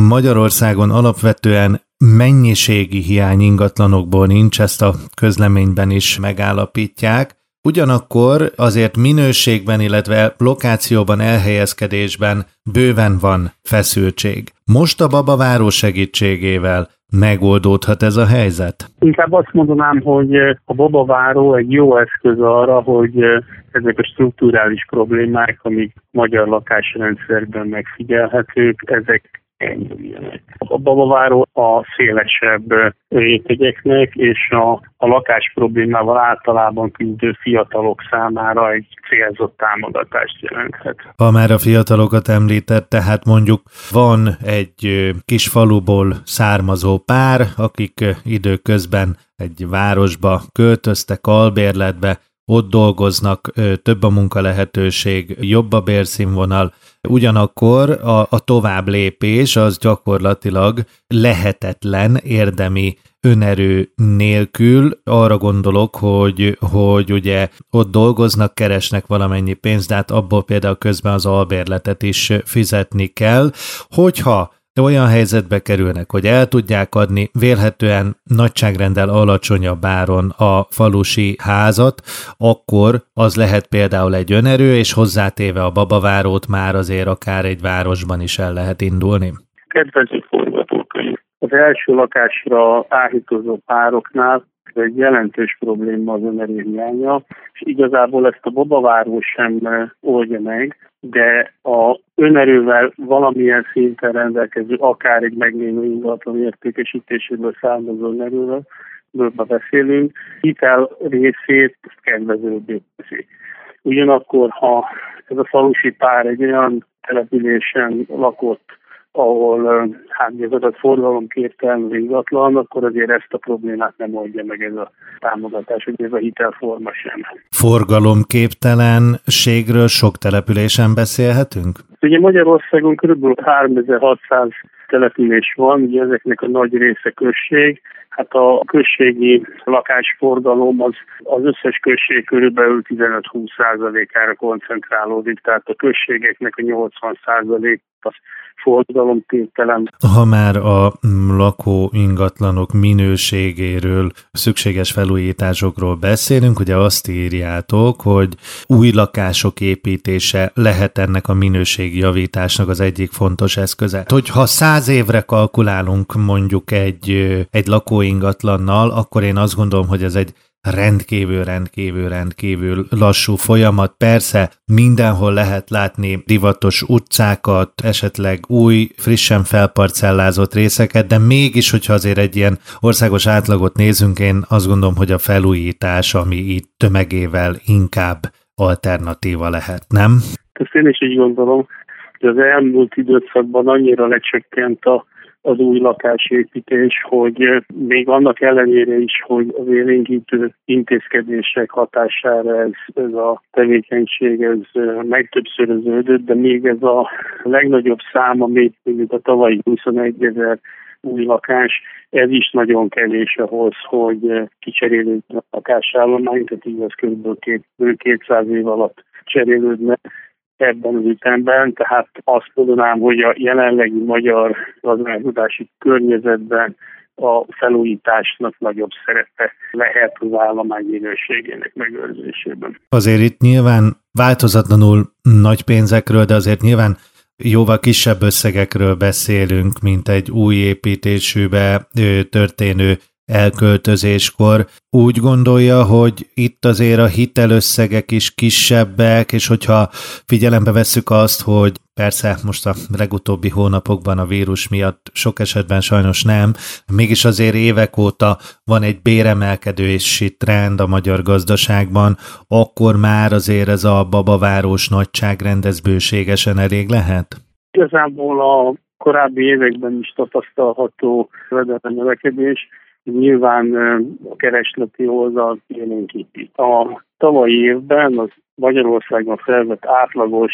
Magyarországon alapvetően mennyiségi hiány ingatlanokból nincs, ezt a közleményben is megállapítják. Ugyanakkor azért minőségben, illetve lokációban, elhelyezkedésben bőven van feszültség. Most a Babaváró segítségével megoldódhat ez a helyzet? Inkább azt mondanám, hogy a Babaváró egy jó eszköz arra, hogy ezek a strukturális problémák, amik magyar lakásrendszerben megfigyelhetők, ezek enyhüljenek. A Babaváró a szélesebb rétegeknek és a lakás problémával általában küzdő fiatalok számára egy célzott támogatást jelenthet. Ha már a fiatalokat említett, tehát mondjuk van egy kis faluból származó pár, akik időközben egy városba költöztek albérletbe, ott dolgoznak, több a munkalehetőség, jobb a bérszínvonal, ugyanakkor a tovább lépés az gyakorlatilag lehetetlen érdemi önerő nélkül. Arra gondolok, hogy ugye ott dolgoznak, keresnek valamennyi pénzt, de hát abból például közben az albérletet is fizetni kell. Hogyha olyan helyzetbe kerülnek, hogy el tudják adni vélhetően nagyságrenddel alacsonyabb áron a falusi házat, akkor az lehet például egy önerő, és hozzátéve a Babavárót már azért akár egy városban is el lehet indulni. Kedvező forgatókönyv. Az első lakásra áhítozó pároknál egy jelentős probléma az önerő hiánya, és igazából ezt a Babaváró sem oldja meg, de a önerővel valamilyen szinten rendelkező, akár egy meglévő ingatlan értékesítéséből származó önerőről beszélünk, hitel részét kedvezőbbé teszi. Ugyanakkor, ha ez a falusi pár egy olyan településen lakott, ahol gyakorlatilag forgalomképtelen ingatlan, akkor azért ezt a problémát nem oldja meg ez a támogatás, hogy ez a hitelforma sem. Forgalomképtelenségről sok településen beszélhetünk? Ugye Magyarországon kb. 3600 település van, ugye ezeknek a nagy része község. Hát a községi lakásforgalom az összes község körülbelül 15-20%-ára koncentrálódik, tehát a községeknek a 80% az forgalomképtelen. Ha már a lakó ingatlanok minőségéről, szükséges felújításokról beszélünk, ugye azt írjátok, hogy új lakások építése lehet ennek a minőségjavításnak az egyik fontos eszköze. Hogyha 100 évre kalkulálunk mondjuk egy lakóingatlannal, akkor én azt gondolom, hogy ez egy rendkívül lassú folyamat. Persze mindenhol lehet látni divatos utcákat, esetleg új, frissen felparcellázott részeket, de mégis, hogyha azért egy ilyen országos átlagot nézünk, én azt gondolom, hogy a felújítás, ami itt tömegével inkább alternatíva lehet, nem? Ezt én is így gondolom, hogy az elmúlt időszakban annyira lecsökkent az új lakásépítés, hogy még annak ellenére is, hogy az élénkítő intézkedések hatására ez a tevékenység megtöbbszöröződött, de még ez a legnagyobb szám, ami mint a tavalyi 21 000 új lakás, ez is nagyon kevés ahhoz, hogy kicserélődne a lakásállomány, tehát így az kb. 200 év alatt cserélődne ebben az ütemben, tehát azt mondanám, hogy a jelenlegi magyar gazdálkodási környezetben a felújításnak nagyobb szerepe lehet az állomány minőségének megőrzésében. Azért itt nyilván változatlanul nagy pénzekről, de azért nyilván jóval kisebb összegekről beszélünk, mint egy új építésűbe történő elköltözéskor. Úgy gondolja, hogy itt azért a hitelösszegek is kisebbek, és hogyha figyelembe vesszük azt, hogy persze most a legutóbbi hónapokban a vírus miatt sok esetben sajnos nem, mégis azért évek óta van egy béremelkedési trend a magyar gazdaságban, akkor már azért ez a babavárós nagyságrend, ez bőségesen elég lehet? Igazából a korábbi években is tapasztalható jövedelem-növekedés, nyilván a keresleti oldal élénkíti. A tavalyi évben az Magyarországon felvett átlagos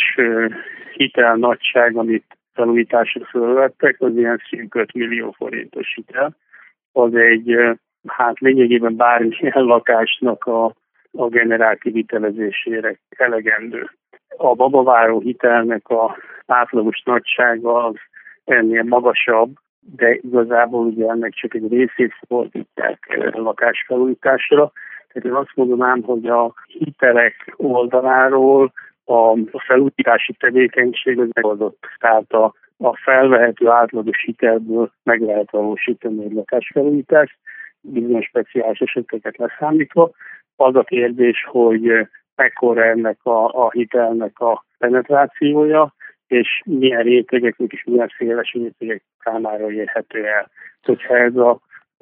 hitelnagyság, amit felújításra felvettek, az ilyen szűk 5 millió forintos hitel. Az egy, lényegében bármilyen lakásnak a generált kivitelezésére elegendő. A babaváró hitelnek a átlagos nagysága az ennél magasabb, de igazából ugye ennek csak egy részét fordítják lakásfelújításra. Tehát én azt mondanám, hogy a hitelek oldaláról a felújítási tevékenység az megoldott. Tehát a felvehető átlagos hitelből meg lehet valósítani egy lakásfelújítást, bizonyos speciális eseteket leszámítva. Az a kérdés, hogy mekkora ennek a hitelnek a penetrációja, és milyen rétegeknek és milyen széles rétegek számára érhető el. Hogyha ez a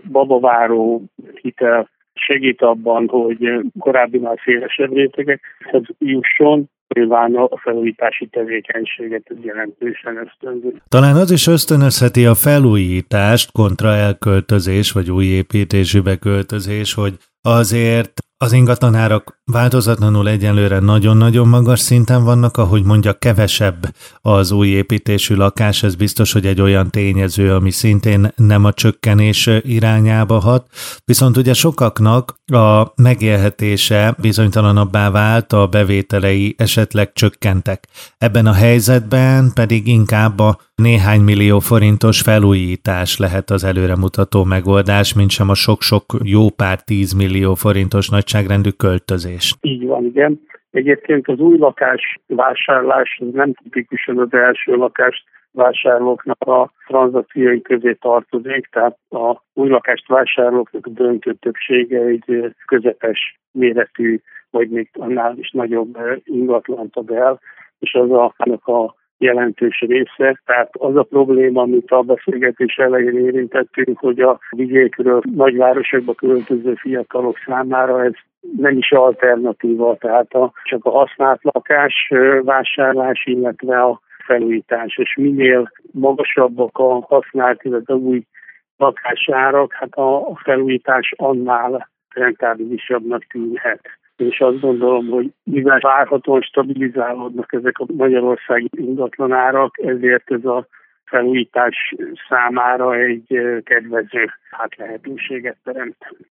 babaváró hitel segít abban, hogy korábbinál szélesebb rétegekhez jusson, nyilván a felújítási tevékenységet ez jelentősen ösztönzi. Talán az is ösztönözheti a felújítást kontra elköltözés, vagy új építésű beköltözés, hogy azért az ingatlanárak változatlanul egyelőre nagyon-nagyon magas szinten vannak, ahogy mondja, kevesebb az új építésű lakás, ez biztos, hogy egy olyan tényező, ami szintén nem a csökkenés irányába hat, viszont ugye sokaknak a megélhetése bizonytalanabbá vált, a bevételei esetleg csökkentek. Ebben a helyzetben pedig inkább a néhány millió forintos felújítás lehet az előremutató megoldás, mint sem a sok-sok jó pár 10 millió forintos nagyságrendű költözés. Így van, igen. Egyébként az új lakás vásárlás nem tipikusan az első lakást vásárlóknak a tranzakciói közé tartozik, tehát a új lakást vásárlóknak a döntő többsége egy közepes méretű, vagy még annál is nagyobb ingatlant ad el, és az annak a jelentős része. Tehát az a probléma, amit a beszélgetés elején érintettünk, hogy a vidékről nagyvárosokba költöző fiatalok számára ez nem is alternatíva, tehát csak a használt lakás vásárlás, illetve a felújítás, és minél magasabbak a használt, illetve új lakásárak, hát a felújítás annál rentábilisabbnak tűnhet. És azt gondolom, hogy mivel várhatóan stabilizálódnak ezek a magyarországi ingatlanárak, ezért ez a felújítás számára egy kedvező lehetőséget teremt.